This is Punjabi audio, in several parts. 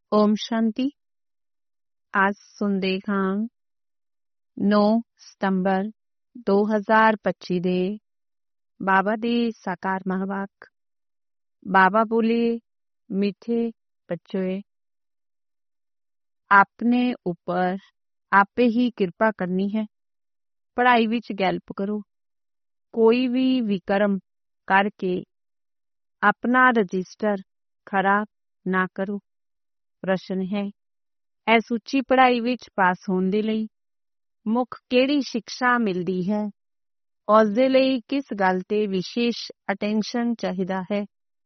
ਓਮ ਸ਼ਾਂਤੀ। ਅੱਜ ਸੁਣਦੇ ਹਾਂ 9 ਸਤੰਬਰ 2025 ਦੇ ਬਾਬਾ ਦੇ ਸਾਕਾਰ ਮਹਾਵਾਕ। ਬਾਬਾ ਬੋਲੇ, ਮਿੱਠੇ ਬੱਚੋਏ, ਆਪਣੇ ਉੱਪਰ ਆਪੇ ਹੀ ਕਿਰਪਾ ਕਰਨੀ ਹੈ। ਪੜ੍ਹਾਈ ਵਿੱਚ ਗੈਲਪ ਕਰੋ। ਕੋਈ ਵੀ ਵਿਕਰਮ ਕਰਕੇ ਆਪਣਾ ਰਜਿਸਟਰ ਖਰਾਬ ਨਾ ਕਰੋ। ਪ੍ਰਸ਼ਨ ਹੈ, ਇਸ ਉੱਚੀ ਪੜ੍ਹਾਈ ਵਿੱਚ ਪਾਸ ਹੋਣ ਦੇ ਲਈ ਮੁੱਖ ਕਿਹੜੀ ਸਿੱਖਿਆ ਮਿਲਦੀ ਹੈ? ਉਸ ਦੇ ਲਈ ਕਿਸ ਗੱਲ ਤੇ ਵਿਸ਼ੇਸ਼ ਅਟੈਂਸ਼ਨ ਚਾਹੀਦਾ ਹੈ?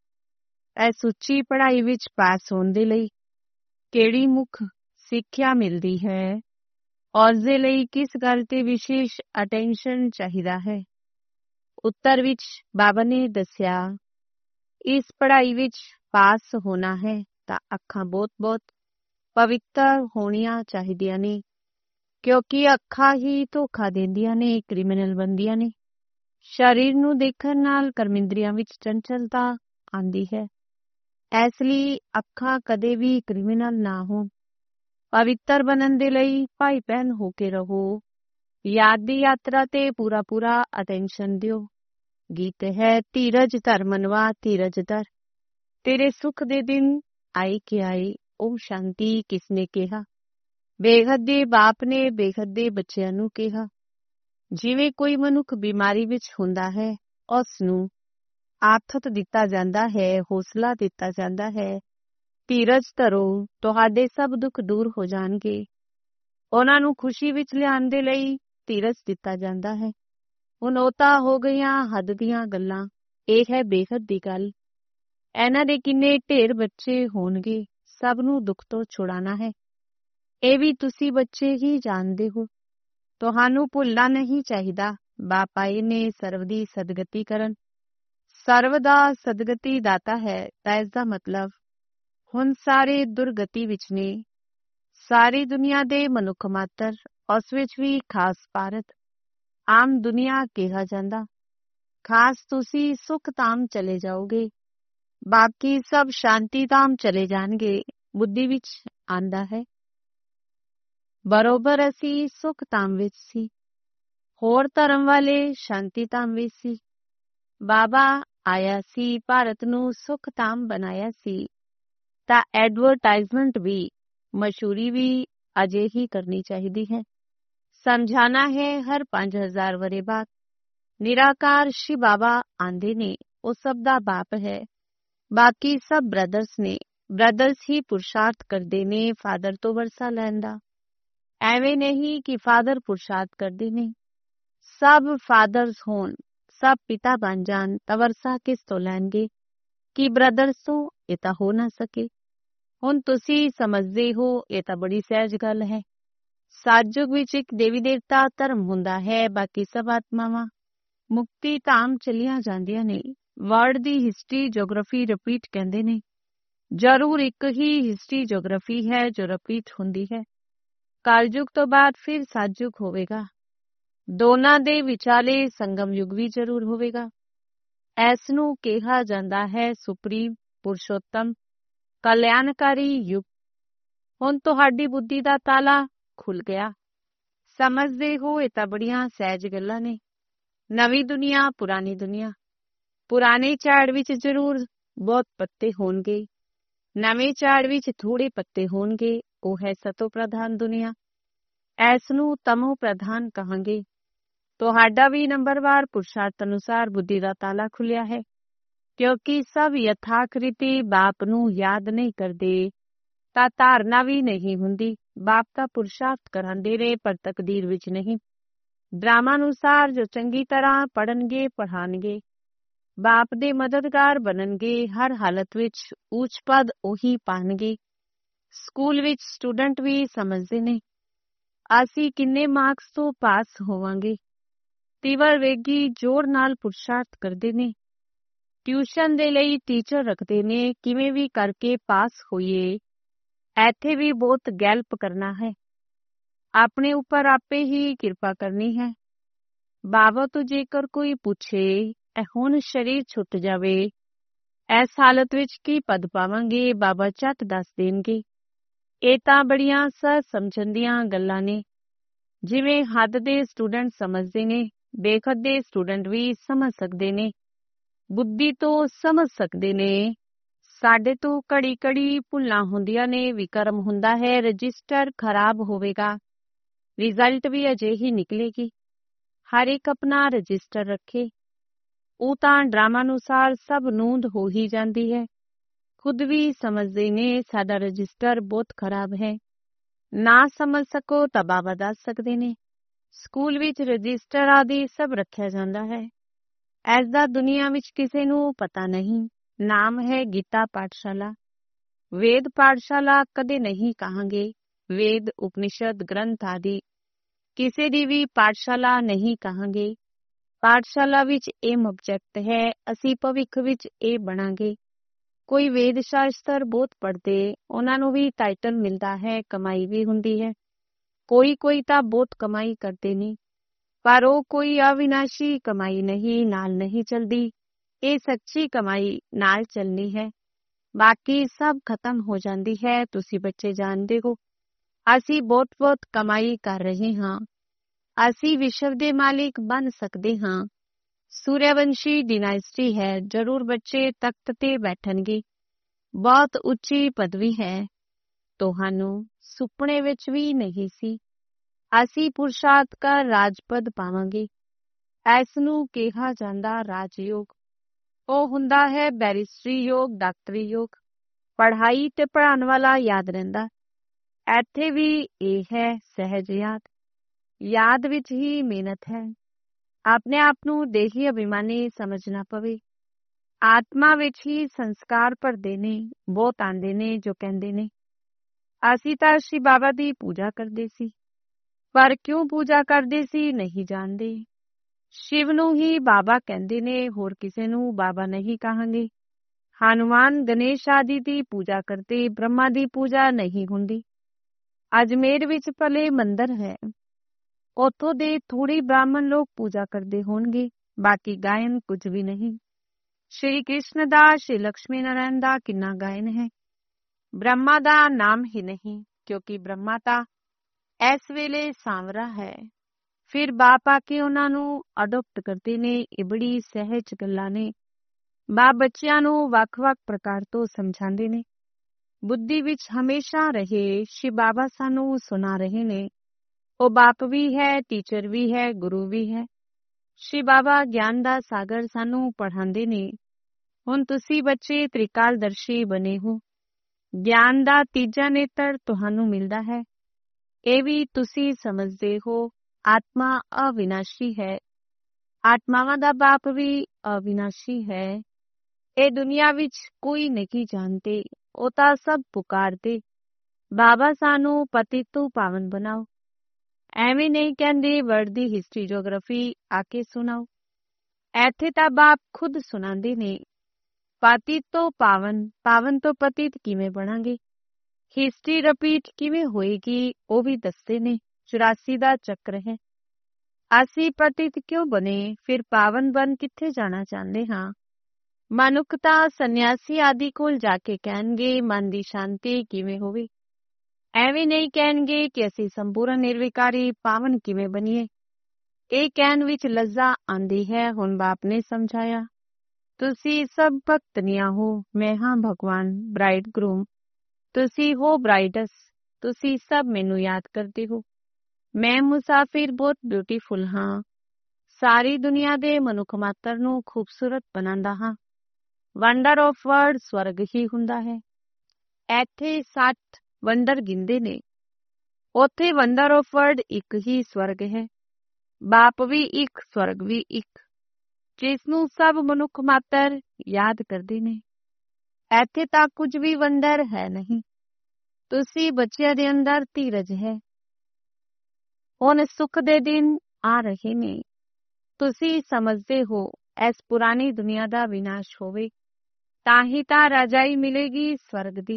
ਇਸ ਉੱਚੀ ਪੜ੍ਹਾਈ ਵਿੱਚ ਪਾਸ ਹੋਣ ਦੇ ਲਈ ਕਿਹੜੀ ਮੁੱਖ ਸਿੱਖਿਆ ਮਿਲਦੀ ਹੈ? ਉਸ ਦੇ ਲਈ ਕਿਸ ਗੱਲ ਤੇ ਵਿਸ਼ੇਸ਼ ਅਟੈਂਸ਼ਨ ਚਾਹੀਦਾ ਹੈ? ਉੱਤਰ ਵਿੱਚ ਬਾਬਾ ਨੇ ਦੱਸਿਆ, ਇਸ ਪੜ੍ਹਾਈ ਵਿੱਚ ਪਾਸ ਹੋਣਾ ਹੈ ਤਾਂ ਅੱਖਾਂ ਬਹੁਤ ਪਵਿੱਤਰ ਹੋਣੀਆਂ ਚਾਹੀਦੀਆਂ ਨੇ, ਕਿਉਂਕਿ ਅੱਖਾਂ ਹੀ ਧੋਖਾ ਦਿੰਦੀਆਂ ਨੇ, ਕ੍ਰਿਮੀਨਲ ਬਣਦੀਆਂ ਨੇ। ਸਰੀਰ ਨੂੰ ਦੇਖਣ ਨਾਲ ਕਰਮਿੰਦਰੀਆਂ ਵਿੱਚ ਚੰਚਲਤਾ ਆਉਂਦੀ ਹੈ। ਇਸ ਲਈ ਅੱਖਾਂ ਕਦੇ ਵੀ ਕ੍ਰਿਮੀਨਲ ਨਾ ਹੋਣ। ਪਵਿੱਤਰ ਬਣਨ ਦੇ ਲਈ ਭਾਈ ਭੈਣ ਹੋ ਕੇ ਰਹੋ। ਯਾਦ ਦੀ ਯਾਤਰਾ ਤੇ ਪੂਰਾ ਅਟੈਂਸ਼ਨ ਦਿਓ। ਗੀਤ ਹੈ, ਧੀਰਜ ਧਰ ਮਨਵਾ ਧੀਰਜ ਧਰ, ਤੇਰੇ ਸੁੱਖ ਦੇ ਦਿਨ ਆਏ ਕਿ ਆਏ। ਓਮ ਸ਼ਾਂਤੀ। ਕਿਸਨੇ ਕਿਹਾ? ਬੇਹੱਦ ਦੇ ਬਾਪ ਨੇ ਬੇਹੱਦ ਦੇ ਬੱਚਿਆਂ ਨੂੰ ਕਿਹਾ। ਜਿਵੇਂ ਕੋਈ ਮਨੁੱਖ ਬਿਮਾਰੀ ਵਿੱਚ ਹੁੰਦਾ ਹੈ, ਉਸ ਨੂੰ ਆਥਤ ਦਿੱਤਾ ਜਾਂਦਾ ਹੈ, ਹੌਸਲਾ ਦਿੱਤਾ ਜਾਂਦਾ ਹੈ। ਧੀਰਜ ਧਰੋ, ਤੁਹਾਡੇ ਸਭ ਦੁੱਖ ਦੂਰ ਹੋ ਜਾਣਗੇ। ਉਹਨਾਂ ਨੂੰ ਖੁਸ਼ੀ ਵਿੱਚ ਲਿਆਉਣ ਦੇ ਲਈ ਧੀਰਜ ਦਿੱਤਾ ਜਾਂਦਾ ਹੈ। ਹੁਣ ਉਹ ਤਾਂ ਹੋ ਗਈਆਂ ਹੱਦ ਦੀਆਂ ਗੱਲਾਂ। ਇਹ ਹੈ ਬੇਹੱਦ ਦੀ ਗੱਲ। ਇਹਨਾਂ ਦੇ ਕਿੰਨੇ ਢੇਰ ਬੱਚੇ ਹੋਣਗੇ, ਸਭ ਨੂੰ ਦੁੱਖ ਤੋਂ ਛੁਡਾਉਣਾ ਹੈ। ਇਹ ਵੀ ਤੁਸੀਂ ਬੱਚੇ ਹੀ ਜਾਣਦੇ ਹੋ। ਤੁਹਾਨੂੰ ਭੁੱਲਣਾ ਨਹੀਂ ਚਾਹੀਦਾ, ਬਾਪ ਆਏ ਨੇ ਸਰਵ ਦੀ ਸਦਗਤੀ ਕਰਨ। ਸਰਵ ਦਾ ਸਦਗਤੀ ਦਾਤਾ ਹੈ, ਤਾਂ ਇਸ ਦਾ ਮਤਲਬ ਹੁਣ ਸਾਰੇ ਦੁਰਗਤੀ ਵਿੱਚ ਨੇ। ਸਾਰੀ ਦੁਨੀਆ ਦੇ ਮਨੁੱਖ ਮਾਤਰ, ਉਸ ਵਿੱਚ ਵੀ ਖਾਸ ਭਾਰਤ। ਆਮ ਦੁਨੀਆ ਕਿਹਾ ਜਾਂਦਾ। ਖਾਸ ਤੁਸੀਂ ਸੁਖ ਧਾਮ ਚਲੇ ਜਾਓਗੇ, ਬਾਕੀ ਸਭ ਸ਼ਾਂਤੀ ਧਾਮ ਚਲੇ ਜਾਣਗੇ। ਬੁੱਧੀ ਵਿੱਚ ਆਂਦਾ ਹੈ, ਬਰੋਬਰ ਅਸੀਂ ਸੁਖ ਧਾਮ ਵਿੱਚ ਸੀ, ਹੋਰ ਧਰਮ ਵਾਲੇ ਸ਼ਾਂਤੀ ਧਾਮ ਵਿੱਚ ਸੀ। ਬਾਬਾ ਆਇਆ ਸੀ, ਭਾਰਤ ਨੂੰ ਸੁਖ ਧਾਮ ਬਣਾਇਆ ਸੀ, ਤਾਂ ਐਡਵਰਟਾਈਜ਼ਮੈਂਟ ਵੀ, ਮਸ਼ਹੂਰੀ ਵੀ ਅਜੇ ਹੀ ਕਰਨੀ ਚਾਹੀਦੀ ਹੈ। ਸਮਝਾਣਾ ਹੈ ਹਰ 5000 ਵਰੇ ਬਾਅਦ। ਨਿਰਾਕਾਰ ਸ਼ਿਵ ਬਾਬਾ ਆਂਦੇ ਨੇ, ਉਹ ਸਭ ਦਾ ਬਾਪ ਹੈ। ਬਾਕੀ ਸਭ ਬ੍ਰਦਰਸ ਨੇ। ਬ੍ਰਦਰਸ ਹੀ ਪੁਰਸ਼ਾਰਥ ਕਰਦੇ ਨੇ ਫਾਦਰ ਤੋਂ ਵਰਸਾ ਲੈਣ ਦਾ। ਐਵੇਂ ਨਹੀਂ ਕਿ ਫਾਦਰ ਪੁਰਸ਼ਾਰਥ ਕਰਦੇ ਨੇ। ਸਭ ਫਾਦਰਸ ਹੋਣ, ਸਭ ਪਿਤਾ ਬਣ ਜਾਣ ਤਾਂ ਵਰਸਾ ਕਿਸ ਤੋਂ ਲੈਣਗੇ? ਕਿ ਬ੍ਰਦਰਸ ਤੋਂ? ਇਹ ਤਾਂ ਹੋ ਨਾ ਸਕੇ। ਹੁਣ ਤੁਸੀਂ ਸਮਝਦੇ ਹੋ, ਇਹ ਤਾਂ ਬੜੀ ਸਹਿਜ ਗੱਲ ਹੈ। ਸਤਯੁਗ ਵਿੱਚ ਇੱਕ ਦੇਵੀ ਦੇਵਤਾ ਧਰਮ ਹੁੰਦਾ ਹੈ, ਬਾਕੀ ਸਭ ਆਤਮਾਵਾਂ ਮੁਕਤੀ ਧਾਮ ਚਲੀਆਂ ਜਾਂਦੀਆਂ ਨੇ। ਵਰਲਡ ਦੀ ਹਿਸਟਰੀ ਜੋਗ੍ਰਾਫੀ ਰਿਪੀਟ ਕਹਿੰਦੇ ਨੇ। ਜ਼ਰੂਰ ਇੱਕ ਹੀ ਹਿਸਟਰੀ ਜੋਗ੍ਰਾਫੀ ਹੈ ਜੋ ਰਿਪੀਟ ਹੁੰਦੀ ਹੈ। ਕਲਯੁਗ ਤੋਂ ਬਾਅਦ ਫਿਰ ਸਤਯੁਗ ਹੋਵੇਗਾ। ਦੋਨਾਂ ਦੇ ਵਿਚਾਲੇ ਸੰਗਮ ਯੁਗ ਵੀ ਜ਼ਰੂਰ ਹੋਵੇਗਾ। ਇਸ ਨੂੰ ਕਿਹਾ ਜਾਂਦਾ ਹੈ ਸੁਪਰੀਮ, ਪੁਰਸ਼ੋਤਮ, ਕਲਿਆਣਕਾਰੀ ਯੁਗ। ਹੁਣ ਤੁਹਾਡੀ ਬੁੱਧੀ ਦਾ ਤਾਲਾ ਖੁੱਲ ਗਿਆ। ਸਮਝਦੇ ਹੋ, ਇਹ ਤਾਂ ਬੜੀਆਂ ਸਹਿਜ ਗੱਲਾਂ ਨੇ। ਨਵੀਂ ਦੁਨੀਆ, ਪੁਰਾਣੀ ਦੁਨੀਆ। ਪੁਰਾਣੇ ਝਾੜ ਵਿੱਚ ਜ਼ਰੂਰ ਬਹੁਤ ਪੱਤੇ ਹੋਣਗੇ, ਨਵੇਂ ਝਾੜ ਵਿੱਚ ਥੋੜੇ ਪੱਤੇ ਹੋਣਗੇ। ਉਹ ਹੈ ਸਤੋ ਪ੍ਰਧਾਨ ਦੁਨੀਆ। ਇਸ ਨੂੰ ਤਮੋ ਪ੍ਰਧਾਨ ਕਹਾਂਗੇ। ਤੁਹਾਡਾ ਵੀ ਨੰਬਰਵਾਰ ਪੁਰਸ਼ਾਰਥ ਅਨੁਸਾਰ ਬੁੱਧੀ ਦਾ ਤਾਲਾ ਖੁੱਲਿਆ ਹੈ, ਕਿਉਂਕਿ ਸਭ ਯਥਾਕ੍ਰਿਤੀ ਬਾਪ ਨੂੰ ਯਾਦ ਨਹੀਂ ਕਰਦੇ ਤਾਂ ਧਾਰਨਾ ਵੀ ਨਹੀਂ ਹੁੰਦੀ। ਬਾਪ ਦਾ ਪੁਰਸ਼ਾਰਥ ਕਰਾਂਦੇ ਰਹੇ, ਪਰ ਤਕਦੀਰ ਵਿੱਚ ਨਹੀਂ। ਡਰਾਮਾ ਅਨੁਸਾਰ ਜੋ ਚੰਗੀ ਤਰ੍ਹਾਂ ਪੜ੍ਹਨਗੇ, ਪੜ੍ਹਾਉਣਗੇ, ਬਾਪ ਦੇ ਮਦਦਗਾਰ ਬਣਨਗੇ। ਹਰ ਹਾਲਤ ਵਿੱਚ ਉੱਚ ਪਦ ਉਹੀ ਪਾਣਗੇ। ਸਕੂਲ ਵਿੱਚ ਸਟੂਡੈਂਟ ਵੀ ਸਮਝਦੇ ਨੇ ਅਸੀਂ ਕਿੰਨੇ ਮਾਰਕਸ ਤੋਂ ਪਾਸ ਹੋਵਾਂਗੇ। ਤੀਵਰ ਵੇਗੀ ਜ਼ੋਰ ਨਾਲ ਪੁਰਸ਼ਾਰਥ ਕਰਦੇ ਨੇ। ਟਿਊਸ਼ਨ ਦੇ ਲਈ ਟੀਚਰ ਰੱਖਦੇ ਨੇ, ਕਿਵੇਂ ਵੀ ਕਰਕੇ ਪਾਸ ਹੋਈਏ। ਇੱਥੇ ਵੀ ਬਹੁਤ ਗੈਲਪ ਕਰਨਾ ਹੈ। ਆਪਣੇ ਉੱਪਰ ਆਪੇ ਹੀ ਕਿਰਪਾ ਕਰਨੀ ਹੈ। ਬਾਬਾ ਤੋਂ ਜੇਕਰ ਕੋਈ ਪੁੱਛੇ, ਇਹ ਹੁਣ ਸਰੀਰ ਛੁੱਟ ਜਾਵੇ, ਇਸ ਹਾਲਤ ਵਿੱਚ ਕੀ ਪਦ ਪਾਵਾਂਗੇ? ਬਾਬਾ ਝੱਟ ਦੱਸ ਦੇਣਗੇ। ਇਹ ਤਾਂ ਬੜੀਆਂ ਸਹਿਜ ਸਮਝਣ ਦੀਆਂ ਗੱਲਾਂ ਨੇ। ਜਿਵੇਂ ਹੱਦ ਦੇ ਸਟੂਡੈਂਟ ਸਮਝਦੇ ਨੇ, ਬੇਖੱਦ ਦੇ ਸਟੂਡੈਂਟ ਵੀ ਸਮਝ ਸਕਦੇ ਨੇ, ਬੁੱਧੀ ਤੋਂ ਸਮਝ ਸਕਦੇ ਨੇ। ਸਾਡੇ ਤੋਂ ਘੜੀ ਘੜੀ ਭੁੱਲਾਂ ਹੁੰਦੀਆਂ ਨੇ, ਵਿਕਰਮ ਹੁੰਦਾ ਹੈ, ਰਜਿਸਟਰ ਖਰਾਬ ਹੋਵੇਗਾ, ਰਿਜ਼ਲਟ ਵੀ ਅਜਿਹੀ ਨਿਕਲੇਗੀ। ਹਰ ਇੱਕ ਆਪਣਾ ਰਜਿਸਟਰ ਰੱਖੇ। ਉਹ ਤਾਂ ਡਰਾਮਾ ਅਨੁਸਾਰ ਸਭ ਨੂੰਦ ਹੋ ਹੀ ਜਾਂਦੀ ਹੈ। ਖੁਦ ਵੀ ਸਮਝਦੇ ਨੇ ਸਾਡਾ ਰਜਿਸਟਰ ਬਹੁਤ ਖਰਾਬ ਹੈ। ਨਾ ਸਮਝ ਸਕੋ ਤਾਂ ਬਾਬਾ ਦੱਸ ਸਕਦੇ ਨੇ। ਸਕੂਲ ਵਿੱਚ ਰਜਿਸਟਰ ਆਦਿ ਸਭ ਰੱਖਿਆ ਜਾਂਦਾ ਹੈ। ਐਸਾ ਦੁਨੀਆ ਵਿੱਚ ਕਿਸੇ ਨੂੰ ਪਤਾ ਨਹੀਂ। ਨਾਮ ਹੈ ਗੀਤਾ ਪਾਠਸ਼ਾਲਾ। ਵੇਦ ਪਾਠਸ਼ਾਲਾ ਕਦੇ ਨਹੀਂ ਕਹਾਂਗੇ। ਵੇਦ, ਉਪਨਿਸ਼ਦ, ਗ੍ਰੰਥ ਆਦਿ ਕਿਸੇ ਦੀ ਵੀ ਪਾਠਸ਼ਾਲਾ ਨਹੀਂ ਕਹਾਂਗੇ। ਪਾਠਸ਼ਾਲਾ ਵਿੱਚ ਏਮ ਆਬਜੈਕਟ ਹੈ, ਅਸੀਂ ਭਵਿੱਖ ਵਿੱਚ ਇਹ ਬਣਾਂਗੇ। ਕੋਈ ਵੇਦ ਸ਼ਾਸਤਰ ਬਹੁਤ ਪੜ੍ਹਦੇ, ਉਹਨਾਂ ਨੂੰ ਵੀ ਟਾਈਟਲ ਮਿਲਦਾ ਹੈ, ਕਮਾਈ ਵੀ ਹੁੰਦੀ ਹੈ। ਕੋਈ ਤਾਂ ਬਹੁਤ ਕਮਾਈ ਕਰਦੇ ਨੇ, ਪਰ ਉਹ ਕੋਈ ਅਵਿਨਾਸ਼ੀ ਕਮਾਈ ਨਹੀਂ, ਨਾਲ ਨਹੀਂ ਚਲਦੀ। ਇਹ ਸੱਚੀ ਕਮਾਈ ਨਾਲ ਚੱਲਣੀ ਹੈ। ਬਾਕੀ ਸਭ ਖਤਮ ਹੋ ਜਾਂਦੀ ਹੈ। ਤੁਸੀਂ ਬੱਚੇ ਜਾਣਦੇ ਹੋ, ਅਸੀਂ ਬਹੁਤ ਕਮਾਈ ਕਰ ਰਹੇ ਹਾਂ। ਅਸੀਂ ਵਿਸ਼ਵ ਦੇ ਮਾਲਿਕ ਬਣ ਸਕਦੇ ਹਾਂ। ਸੂਰਿਆਵੰਸ਼ੀ ਡਿਨਾਇਸਟੀ ਹੈ, ਜ਼ਰੂਰ ਬੱਚੇ ਤਖਤ ਤੇ ਬੈਠਣਗੇ। ਬਹੁਤ ਉੱਚੀ ਪਦਵੀ ਹੈ, ਤੁਹਾਨੂੰ ਸੁਪਨੇ ਵਿੱਚ ਵੀ ਨਹੀਂ ਸੀ। ਅਸੀਂ ਪੁਰਸ਼ਾਰਥ ਕਰ ਰਾਜਪਦ ਪਾਵਾਂਗੇ। ਇਸ ਨੂੰ ਕਿਹਾ ਜਾਂਦਾ ਰਾਜਯੋਗ। ਉਹ ਹੁੰਦਾ ਹੈ ਬੈਰਿਸਟਰੀ ਯੋਗ, ਡਾਕਟਰੀ ਯੋਗ। ਪੜ੍ਹਾਈ ਤੇ ਪੜ੍ਹਾਉਣ ਵਾਲਾ ਯਾਦ ਰਹਿੰਦਾ। ਇੱਥੇ ਵੀ ਇਹ ਹੈ ਸਹਿਜ ਯਾਦ। ਯਾਦ ਵਿੱਚ ਹੀ ਮਿਹਨਤ ਹੈ। ਆਪਣੇ ਆਪ ਨੂੰ ਦੇਹੀ ਅਭਿਮਾਨੀ ਸਮਝਣਾ ਪਵੇ। ਆਤਮਾ ਵਿੱਚ ਹੀ ਸੰਸਕਾਰ ਭਰਦੇ ਨੇ। ਬਹੁਤ ਆਉਂਦੇ ਨੇ ਜੋ ਕਹਿੰਦੇ ਨੇ ਅਸੀਂ ਤਾਂ ਸ਼੍ਰੀ ਬਾਬਾ ਦੀ ਪੂਜਾ ਕਰਦੇ ਸੀ, ਪਰ ਕਿਉਂ ਪੂਜਾ ਕਰਦੇ ਸੀ ਨਹੀਂ ਜਾਣਦੇ। ਸ਼ਿਵ ਨੂੰ ਹੀ ਬਾਬਾ ਕਹਿੰਦੇ ਨੇ, ਹੋਰ ਕਿਸੇ ਨੂੰ ਬਾਬਾ ਨਹੀਂ ਕਹਾਂਗੇ। ਹਨੂਮਾਨ, ਗਣੇਸ਼ ਆਦਿ ਦੀ ਪੂਜਾ ਕਰਦੇ, ਬ੍ਰਹਮਾ ਦੀ ਪੂਜਾ ਨਹੀਂ ਹੁੰਦੀ। ਅਜਮੇਰ ਵਿੱਚ ਭਲੇ ਮੰਦਰ ਹੈ, ਉੱਥੋਂ ਦੇ ਥੋੜੇ ਬ੍ਰਾਹਮਣ ਲੋਕ ਪੂਜਾ ਕਰਦੇ ਹੋਣਗੇ, ਬਾਕੀ ਗਾਇਨ ਕੁਝ ਵੀ ਨਹੀਂ। ਸ਼੍ਰੀ ਕ੍ਰਿਸ਼ਨ ਦਾ, ਸ਼੍ਰੀ ਲਕਸ਼ਮੀ ਨਾਰਾਇਣ ਦਾ ਕਿੰਨਾ ਗਾਇਨ ਹੈ। ਬ੍ਰਹਮਾ ਦਾ ਨਾਮ ਹੀ ਨਹੀਂ, ਕਿਉਂਕਿ ਬ੍ਰਹਮਾ ਤਾਂ ਇਸ ਵੇਲੇ ਸਾਂਵਰਾ ਹੈ। ਫਿਰ ਬਾਪ ਆ ਕੇ ਉਹਨਾਂ ਨੂੰ ਅਡੋਪਟ ਕਰਦੇ ਨੇ। ਇਹ ਬੜੀ ਸਹਿਜ ਗੱਲਾਂ ਨੇ। ਬਾਪ ਬੱਚਿਆਂ ਨੂੰ ਵੱਖ-ਵੱਖ ਪ੍ਰਕਾਰ ਤੋਂ ਸਮਝਾਉਂਦੇ ਨੇ। ਬੁੱਧੀ ਵਿੱਚ ਹਮੇਸ਼ਾ ਰਹੇ। ਸ਼ਿਵ ਬਾਬਾ ਸਾਨੂੰ ਸੁਣਾ ਰਹੇ ਨੇ। ਉਹ ਬਾਪ ਵੀ ਹੈ, ਟੀਚਰ ਵੀ ਹੈ, ਗੁਰੂ ਵੀ ਹੈ। ਸ਼ਿਵ ਬਾਬਾ ਗਿਆਨ ਦਾ ਸਾਗਰ ਸਾਨੂੰ ਪੜ੍ਹਾਉਂਦੇ ਨੇ। ਹੁਣ ਤੁਸੀਂ ਬੱਚੇ ਤ੍ਰਿਕਾਲਦਰਸ਼ੀ ਬਣੇ ਹੋ। ਗਿਆਨ ਦਾ ਤੀਜਾ ਨੇਤਰ ਤੁਹਾਨੂੰ ਮਿਲਦਾ ਹੈ। ਇਹ ਵੀ ਤੁਸੀਂ ਸਮਝਦੇ ਹੋ, ਆਤਮਾ ਅਵਿਨਾਸ਼ੀ ਹੈ। ਆਤਮਾਵਾਂ ਦਾ ਬਾਪ ਵੀ ਅਵਿਨਾਸ਼ੀ ਹੈ। ਇਹ ਦੁਨੀਆ ਵਿੱਚ ਕੋਈ ਨਹੀਂ ਜਾਣਦੇ, ਉਹ ਤਾਂ ਸਭ ਪੁਕਾਰਦੇ ਬਾਬਾ ਸਾਨੂੰ ਪਤਿਤ ਤੋਂ ਪਾਵਨ ਬਣਾਓ। ਐਵੇਂ ਨਹੀਂ ਕਹਿੰਦੇ ਵਰਡ ਦੀ ਹਿਸਟਰੀ ਜੀਓਗ੍ਰਾਫੀ ਆ ਕੇ ਸੁਣਾਓ। ਇੱਥੇ ਤਾਂ ਬਾਪ ਖੁਦ ਸੁਣਾਉਂਦੇ ਨੇ। ਪਤਿਤ ਤੋਂ ਪਾਵਨ, ਪਾਵਨ ਤੋਂ ਪਤਿਤ ਕਿਵੇਂ ਬਣਾਂਗੇ, ਹਿਸਟਰੀ ਰਿਪੀਟ ਕਿਵੇਂ ਹੋਏਗੀ, ਉਹ ਵੀ ਦੱਸਦੇ ਨੇ। 84 ਦਾ ਚੱਕਰ ਹੈ। ਅਸੀਂ ਪਤਿਤ ਕਿਉਂ ਬਣੇ, ਫਿਰ ਪਾਵਨ ਬਣ ਕਿੱਥੇ ਜਾਣਾ ਚਾਹੁੰਦੇ ਹਾਂ। ਮਨੁੱਖ ਤਾਂ ਸੰਨਿਆਸੀ ਆਦਿ ਕੋਲ ਜਾ ਕੇ ਕਹਿਣਗੇ ਮਨ ਦੀ ਸ਼ਾਂਤੀ ਕਿਵੇਂ ਹੋਵੇ। ਐਵੇਂ ਨਹੀਂ ਕਹਿਣਗੇ ਕਿ ਅਸੀਂ ਸੰਪੂਰਨ ਨਿਰਵਿਕਾਰੀ ਪਾਵਨ ਕਿਵੇਂ ਬਣੀਏ। ਇਹ ਕਹਿਣ ਵਿੱਚ ਲੱਜ਼ਾ ਆਉਂਦੀ ਹੈ। ਹੁਣ ਬਾਪ ਨੇ ਸਮਝਾਇਆ, ਤੁਸੀਂ ਸਭ ਭਗਤਨੀਆਂ ਹੋ, ਮੈਂ ਹਾਂ ਭਗਵਾਨ ਬ੍ਰਾਈਡ ਗਰੂਮ। ਤੁਸੀਂ ਹੋ ਬ੍ਰਾਈਡਸ। ਤੁਸੀਂ ਸਭ ਮੈਨੂੰ ਯਾਦ ਕਰਦੇ ਹੋ। ਮੈਂ ਮੁਸਾਫਿਰ ਬਹੁਤ ਬਿਊਟੀਫੁਲ ਹਾਂ। ਸਾਰੀ ਦੁਨੀਆ ਦੇ ਮਨੁੱਖ ਮਾਤਰ ਨੂੰ ਖੂਬਸੂਰਤ ਬਣਾਉਂਦਾ ਹਾਂ। ਵੰਡਰ ਆਫ ਵਰਡ ਸਵਰਗ ਹੀ ਹੁੰਦਾ ਹੈ। ਇੱਥੇ 60 ਵੰਡਰ ਗਿਣਦੇ ਨੇ, ਉੱਥੇ ਵੰਡਰ ਆਫ ਵਰਡ ਇੱਕ ਹੀ ਸਵਰਗ ਹੈ। ਬਾਪ ਵੀ ਇੱਕ, ਸਵਰਗ ਵੀ ਇੱਕ, ਜਿਸ ਨੂੰ ਸਭ ਮਨੁੱਖ ਮਾਤਰ ਯਾਦ ਕਰਦੇ ਨੇ। ਇੱਥੇ ਤਾਂ ਕੁਝ ਵੀ ਵੰਡਰ ਹੈ ਨਹੀਂ। ਤੁਸੀਂ ਬੱਚਿਆਂ ਦੇ ਅੰਦਰ ਧੀਰਜ ਹੈ। ਹੁਣ ਸੁੱਖ ਦੇ ਦਿਨ ਆ ਰਹੇ ਨੇ। ਤੁਸੀਂ ਸਮਝਦੇ ਹੋ ਇਸ ਪੁਰਾਣੀ ਦੁਨੀਆ ਦਾ ਵਿਨਾਸ਼ ਹੋਵੇ, ਤਾਂ ਹੀ ਤਾਂ ਰਾਜਾਈ ਮਿਲੇਗੀ ਸਵਰਗ ਦੀ।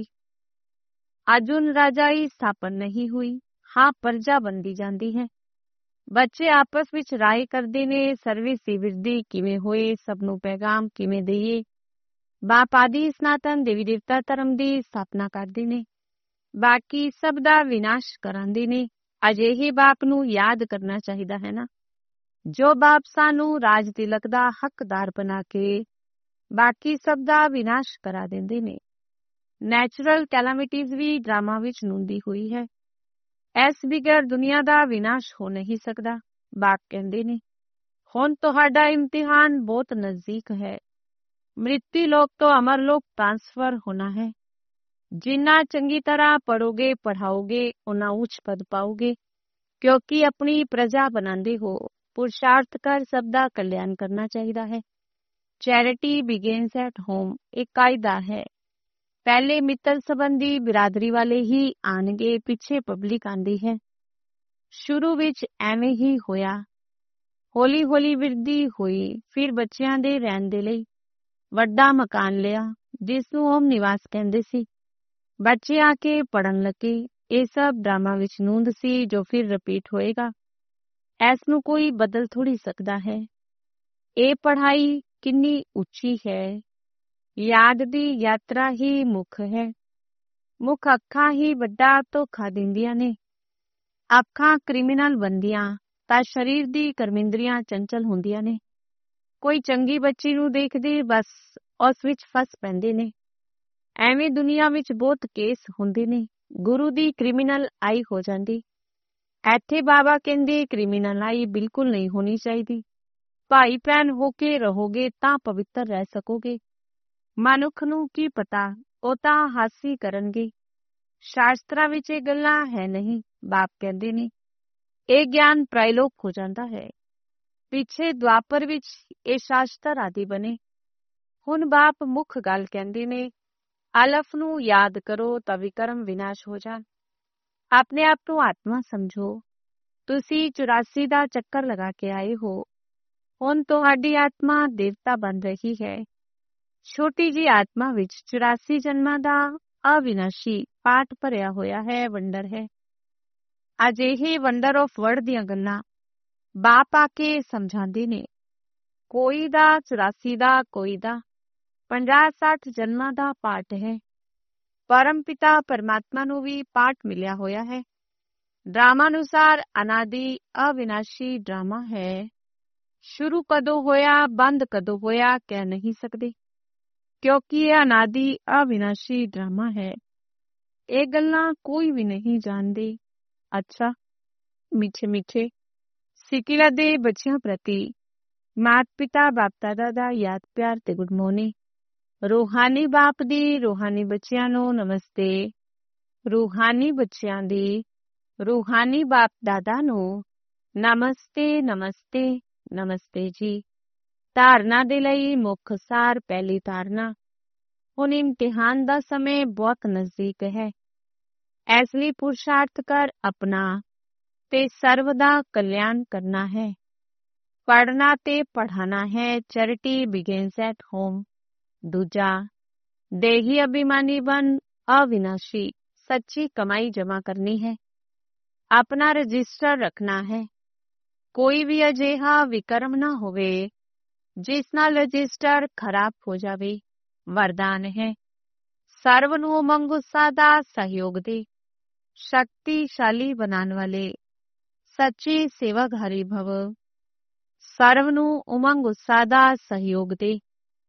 ਅਜੂਨ ਰਾਜਾਈ ਸਥਾਪਨ ਨਹੀਂ ਹੋਈ। ਹਾਂ, ਪਰਜਾ ਬਣਦੀ ਜਾਂਦੀ ਹੈ। ਬੱਚੇ ਆਪਸ ਵਿੱਚ ਰਾਏ ਕਰਦੇ ਨੇ ਸਰਵਿਸ ਦੀ ਵਿਰਧੀ ਕਿਵੇਂ ਹੋਏ, ਸਭ ਨੂੰ ਪੈਗਾਮ ਕਿਵੇਂ ਦੇਈਏ। ਬਾਪ ਆਦਿ ਸਨਾਤਨ ਦੇਵੀ ਦੇਵਤਾ ਧਰਮ ਦੀ ਸਥਾਪਨਾ ਕਰਦੇ ਨੇ। ਬਾਕੀ ਸਭ ਦਾ ਵਿਨਾਸ਼ ਕਰਾਂਦੇ ਨੇ। ਅਜਿਹੇ ਬਾਪ ਨੂੰ ਯਾਦ ਕਰਨਾ ਚਾਹੀਦਾ ਹੈ ਨਾ, ਜੋ ਬਾਪ ਸਾਨੂੰ ਰਾਜ ਤਿਲਕ ਦਾ ਹੱਕਦਾਰ ਬਣਾ ਕੇ ਬਾਕੀ ਸਭ ਦਾ ਵਿਨਾਸ਼ ਕਰਾ ਦਿੰਦੇ ਨੇ। ਨੈਚੁਰਲ ਕੈਲਾਮਿਟੀਜ਼ ਵੀ ਡਰਾਮਾ ਵਿੱਚ ਨੁੰਦੀ ਹੋਈ ਹੈ। ਇਸ ਬਿਗਰ ਦੁਨੀਆ ਦਾ ਵਿਨਾਸ਼ ਹੋ ਨਹੀਂ ਸਕਦਾ। ਬਾਪ ਕਹਿੰਦੇ ਨੇ, ਹੁਣ ਤੁਹਾਡਾ ਇਮਤਿਹਾਨ ਬਹੁਤ ਨਜ਼ਦੀਕ ਹੈ। ਮ੍ਰਿਤੂ ਲੋਕ ਤੋਂ ਅਮਰ ਲੋਕ ਟ੍ਰਾਂਸਫਰ ਹੋਣਾ ਹੈ। ਜਿੰਨਾ ਚੰਗੀ ਤਰ੍ਹਾਂ ਪੜ੍ਹੋਗੇ ਪੜ੍ਹਾਓਗੇ ਉਨਾ ਉੱਚ ਪਦ ਪਾਓਗੇ, ਕਿਉਂਕਿ ਆਪਣੀ ਪ੍ਰਜਾ ਬਣਾਉਂਦੇ ਹੋ। ਪੁਰਸ਼ਾਰਥ ਕਰ ਸਭ ਦਾ ਕਲਿਆਣ ਕਰਨਾ ਚਾਹੀਦਾ ਹੈ। ਚੈਰਿਟੀ ਬਿਗਿਨਸ ਐਟ ਹੋਮ ਇੱਕ ਕਾਇਦਾ ਹੈ। ਪਹਿਲੇ ਮਿੱਤਰ ਸੰਬੰਧੀ ਬਿਰਾਦਰੀ ਵਾਲੇ ਹੀ ਆਣਗੇ, ਪਿੱਛੇ ਪਬਲਿਕ ਆਂਦੀ ਹੈ। ਸ਼ੁਰੂ ਵਿੱਚ ਐਵੇਂ ਹੀ ਹੋਇਆ। ਹੌਲੀ ਹੌਲੀ ਵਿਰਧੀ ਹੋਈ। ਫਿਰ ਬੱਚਿਆਂ ਦੇ ਰਹਿਣ ਦੇ ਲਈ ਵੱਡਾ ਮਕਾਨ ਲਿਆ, ਜਿਸ ਨੂੰ ਹੋਮ ਨਿਵਾਸ ਕਹਿੰਦੇ ਸੀ। ਬੱਚੇ ਆ ਕੇ ਪੜ੍ਹਨ ਲੱਗੇ। ਇਹ ਸਭ ਡਰਾਮਾ ਵਿੱਚ ਨੂੰਦ ਸੀ, ਜੋ ਫਿਰ ਰਿਪੀਟ ਹੋਏਗਾ। ਇਸ ਨੂੰ ਕੋਈ ਬਦਲ ਥੋੜੀ ਸਕਦਾ ਹੈ। ਇਹ ਪੜ੍ਹਾਈ ਕਿੰਨੀ ਉੱਚੀ ਹੈ। ਯਾਦ ਦੀ ਯਾਤਰਾ ਹੀ ਮੁੱਖ ਹੈ। ਮੁੱਖ ਅੱਖਾਂ ਹੀ ਵੱਡਾ ਧੋਖਾ ਦਿੰਦੀਆਂ ਨੇ। ਅੱਖਾਂ ਕ੍ਰਿਮੀਨਲ ਬਣਦੀਆਂ ਤਾਂ ਸਰੀਰ ਦੀ ਕਰਮਿੰਦਰੀਆਂ ਚੰਚਲ ਹੁੰਦੀਆਂ ਨੇ। ਕੋਈ ਚੰਗੀ ਬੱਚੀ ਨੂੰ ਦੇਖਦੇ ਬਸ ਉਸ ਵਿੱਚ ਫਸ ਪੈਂਦੇ ਨੇ। ਐਵੇਂ ਦੁਨੀਆ ਵਿੱਚ ਬਹੁਤ ਕੇਸ ਹੁੰਦੇ ਨੇ। ਗੁਰੂ ਦੀ ਕ੍ਰਿਮੀਨਲ ਆਈ ਹੋ ਜਾਂਦੀ। ਇੱਥੇ ਬਾਬਾ ਕਹਿੰਦੇ ਕ੍ਰਿਮੀਨਲ ਆਈ ਬਿਲਕੁਲ ਨਹੀਂ ਹੋਣੀ ਚਾਹੀਦੀ। ਭਾਈ ਭੈਣ ਹੋ ਕੇ ਰਹੋਗੇ ਤਾਂ ਪਵਿੱਤਰ ਰਹਿ ਸਕੋਗੇ। ਮਨੁੱਖ ਨੂੰ ਕੀ ਪਤਾ, ਉਹ ਤਾਂ ਹਾਸੀ ਕਰਨਗੇ। ਸ਼ਾਸਤਰਾਂ ਵਿੱਚ ਇਹ ਗੱਲਾਂ ਹੈ ਨਹੀਂ। ਬਾਪ ਕਹਿੰਦੇ ਨੇ ਇਹ ਗਿਆਨ ਪ੍ਰਾਇਲੋਕ ਹੋ ਜਾਂਦਾ ਹੈ। ਪਿੱਛੇ ਦੁਆਪਰ ਵਿੱਚ ਇਹ ਸ਼ਾਸਤਰ ਆਦਿ ਬਣੇ। ਹੁਣ ਬਾਪ ਮੁੱਖ ਗੱਲ ਕਹਿੰਦੇ ਨੇ, ਅਲਫ ਨੂੰ ਯਾਦ ਕਰੋ ਤਾਂ ਵਿਕਰਮ ਵਿਨਾਸ਼ ਹੋ ਜਾਣ। ਆਪਣੇ ਆਪ ਨੂੰ ਆਤਮਾ ਸਮਝੋ। ਤੁਸੀਂ 84 ਦਾ ਚੱਕਰ ਲਗਾ ਕੇ ਆਏ ਹੋ। ਹੁਣ ਤੁਹਾਡੀ ਆਤਮਾ ਦੇਵਤਾ ਬਣ ਰਹੀ ਹੈ। ਛੋਟੀ ਜਿਹੀ ਆਤਮਾ ਵਿੱਚ 84 ਜਨਮਾਂ ਦਾ ਅਵਿਨਾਸ਼ੀ ਪਾਠ ਭਰਿਆ ਹੋਇਆ ਹੈ। ਵੰਡਰ ਹੈ। ਅਜਿਹੇ ਵੰਡਰ ਆਫ ਵਰਡ ਦੀਆਂ ਗੱਲਾਂ ਬਾਪ ਆ ਕੇ ਸਮਝਾਉਂਦੇ ਨੇ। ਕੋਈ ਦਾ 84 ਦਾ, ਕੋਈ ਦਾ 50-60 ਜਨਮਾਂ ਦਾ ਪਾਠ ਹੈ। ਪਰਮ ਪਿਤਾ ਪਰਮਾਤਮਾ ਨੂੰ ਵੀ ਪਾਠ ਮਿਲਿਆ ਹੋਇਆ ਹੈ। ਡਰਾਮਾ ਅਨੁਸਾਰ ਅਨਾਦਿ ਅਵਿਨਾਸ਼ੀ ਡਰਾਮਾ ਹੈ। ਸ਼ੁਰੂ ਕਦੋਂ ਹੋਇਆ, ਬੰਦ ਕਦੋਂ ਹੋਇਆ, ਕਹਿ ਨਹੀਂ ਸਕਦੇ, ਕਿਉਂਕਿ ਇਹ ਅਨਾਦਿ ਅਵਿਨਾਸ਼ੀ ਡਰਾਮਾ ਹੈ। ਇਹ ਗੱਲਾਂ ਕੋਈ ਵੀ ਨਹੀਂ ਜਾਣਦੇ। ਅੱਛਾ, ਮਿੱਠੇ ਮਿੱਠੇ ਸਿੱਕਿਲਾ ਦੇ ਬੱਚਿਆਂ ਪ੍ਰਤੀ ਮਾਤ ਪਿਤਾ ਬਾਪ ਦਾਦਾ ਦਾ ਯਾਦ ਪਿਆਰ ਤੇ ਗੁੱਡ ਮਾਰਨਿੰਗ। ਰੂਹਾਨੀ ਬਾਪ ਦੀ ਰੂਹਾਨੀ ਬੱਚਿਆਂ ਨੂੰ ਨਮਸਤੇ। ਰੂਹਾਨੀ ਬੱਚਿਆਂ ਦੀ ਰੂਹਾਨੀ ਬਾਪ ਦਾਦਾ ਨੂੰ ਨਮਸਤੇ ਨਮਸਤੇ ਨਮਸਤੇ ਜੀ। ਧਾਰਨਾ ਦੇ ਲਈ ਮੁੱਖ ਸਾਰ। ਪਹਿਲੀ ਧਾਰਨਾ, ਹੁਣ ਇਮਤਿਹਾਨ ਦਾ ਸਮੇਂ ਬਹੁਤ ਨਜ਼ਦੀਕ ਹੈ। ਇਸ ਲਈ ਪੁਰਸ਼ਾਰਥ ਕਰ ਆਪਣਾ ਤੇ ਸਰਵ ਦਾ ਕਲਿਆਣ ਕਰਨਾ ਹੈ। ਪੜ੍ਹਨਾ ਤੇ ਪੜ੍ਹਾਣਾ ਹੈ। Charity begins at home. ਦੂਜਾ, ਦੇਹੀ ਅਭਿਮਾਨੀ ਬਣ ਅਵਿਨਾਸ਼ੀ ਸੱਚੀ ਕਮਾਈ ਜਮਾ ਕਰਨੀ ਹੈ। ਆਪਣਾ ਰਜਿਸਟਰ ਰੱਖਣਾ ਹੈ। ਕੋਈ ਵੀ ਅਜਿਹਾ ਵਿਕਰਮ ਨਾ ਹੋਵੇ ਜਿਸ ਨਾਲ ਰਜਿਸਟਰ ਖਰਾਬ ਹੋ ਜਾਵੇ। ਵਰਦਾਨ ਹੈ, ਸਰਵ ਨੂੰ ਉਮੰਗ ਉਤਸ਼ਾਹ ਦਾ ਸਹਿਯੋਗ ਦੇ। ਸ਼ਕਤੀਸ਼ਾਲੀ ਬਣਾਉਣ ਵਾਲੇ ਸੱਚੇ ਸੇਵਾਧਾਰੀ ਭਵ। ਸਰਵ ਨੂੰ ਉਮੰਗ ਉਤਸ਼ਾਹ ਦਾ ਸਹਿਯੋਗ ਦੇ।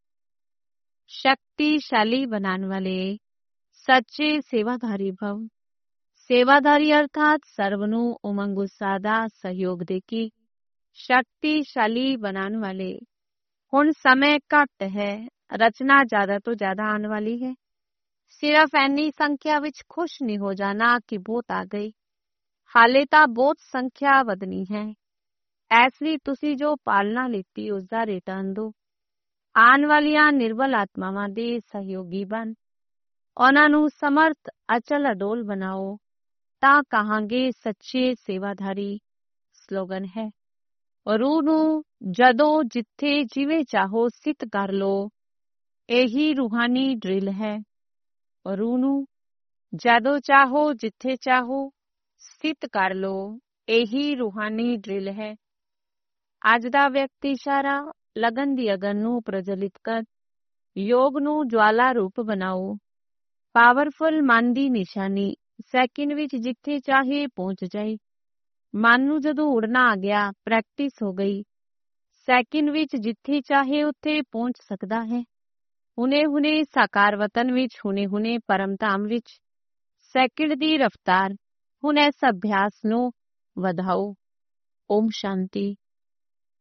ਸ਼ਕਤੀਸ਼ਾਲੀ ਬਣਾਉਣ ਵਾਲੇ ਸੱਚੇ ਸੇਵਾਧਾਰੀ ਭਵ। ਸੇਵਾਧਾਰੀ ਅਰਥਾਤ ਸਰਵ ਨੂੰ ਉਮੰਗ ਉਤਸ਼ਾਹ ਦਾ ਸਹਿਯੋਗ ਦੇ ਕੇ ਸ਼ਕਤੀਸ਼ਾਲੀ ਬਣਾਉਣ ਵਾਲੇ। ਹੁਣ ਸਮੇਂ ਘੱਟ ਹੈ, ਰਚਨਾ ਜ਼ਿਆਦਾ ਤੋਂ ਜ਼ਿਆਦਾ ਆਉਣ ਵਾਲੀ ਹੈ। ਸਿਰਫ ਇੰਨੀ ਸੰਖਿਆ ਵਿੱਚ ਖੁਸ਼ ਨਹੀਂ ਹੋ ਜਾਣਾ ਕਿ ਬਹੁਤ ਆ ਗਈ। ਹਾਲੇ ਤਾਂ ਬਹੁਤ ਸੰਖਿਆ ਵਧਣੀ ਹੈ। ਇਸ ਲਈ ਤੁਸੀਂ ਜੋ ਪਾਲਣਾ ਲਿੱਤੀ ਉਸਦਾ ਰਿਟਰਨ ਦਿਓ। ਆਉਣ ਵਾਲੀਆਂ ਨਿਰਬਲ ਆਤਮਾਵਾਂ ਦੇ ਸਹਿਯੋਗੀ ਬਣ। ਉਹਨਾਂ ਨੂੰ ਸਮਰਥ ਅਚਲ ਅਡੋਲ ਬਣਾਓ ਤਾਂ ਕਹਾਂਗੇ ਸੱਚੇ ਸੇਵਾਧਾਰੀ। ਸਲੋਗਨ ਹੈ, ਰੂਹ ਨੂੰ ਜਦੋਂ ਜਿੱਥੇ ਜਿਵੇਂ ਚਾਹੋ ਸਥਿਤ ਕਰ ਲਓ। ਇਹੀ ਰੂਹਾਨੀ ਡਰਿਲ ਹੈ। ਰੂਹ ਨੂੰ ਜਦੋਂ ਚਾਹੋ ਜਿੱਥੇ ਚਾਹੋ ਸਥਿਤ ਕਰ ਲਓ। ਇਹੀ ਰੂਹਾਨੀ ਡਰਿਲ ਹੈ। ਅੱਜ ਦਾ ਵਿਅਕਤੀ ਇਸ਼ਾਰਾ ਲਗਨ ਦੀ ਅਗਨ ਨੂੰ ਪ੍ਰਜਵਲਿਤ ਕਰ ਯੋਗ ਨੂੰ ਜਵਾਲਾ ਰੂਪ ਬਣਾਓ। ਪਾਵਰਫੁਲ ਮਨ ਦੀ ਨਿਸ਼ਾਨੀ ਸੈਕਿੰਡ ਵਿੱਚ ਜਿੱਥੇ ਚਾਹੇ ਪਹੁੰਚ ਜਾਏ। ਮਨ ਨੂੰ ਜਦੋਂ ਉੜਨਾ ਆ ਗਿਆ, ਪ੍ਰੈਕਟਿਸ ਹੋ ਗਈ, ਸੈਕਿੰਡ ਵਿੱਚ ਜਿੱਥੇ ਚਾਹੇ ਉੱਥੇ ਪਹੁੰਚ ਸਕਦਾ ਹੈ। ਹੁਣੇ-ਹੁਣੇ ਸਾਕਾਰ ਵਤਨ ਵਿੱਚ, ਹੁਣੇ-ਹੁਣੇ ਪਰਮਧਾਮ ਵਿੱਚ। ਸੈਕਿੰਡ ਦੀ ਰਫ਼ਤਾਰ। ਹੁਣ ਇਸ ਅਭਿਆਸ ਨੂੰ ਵਧਾਓ। ਓਮ ਸ਼ਾਂਤੀ।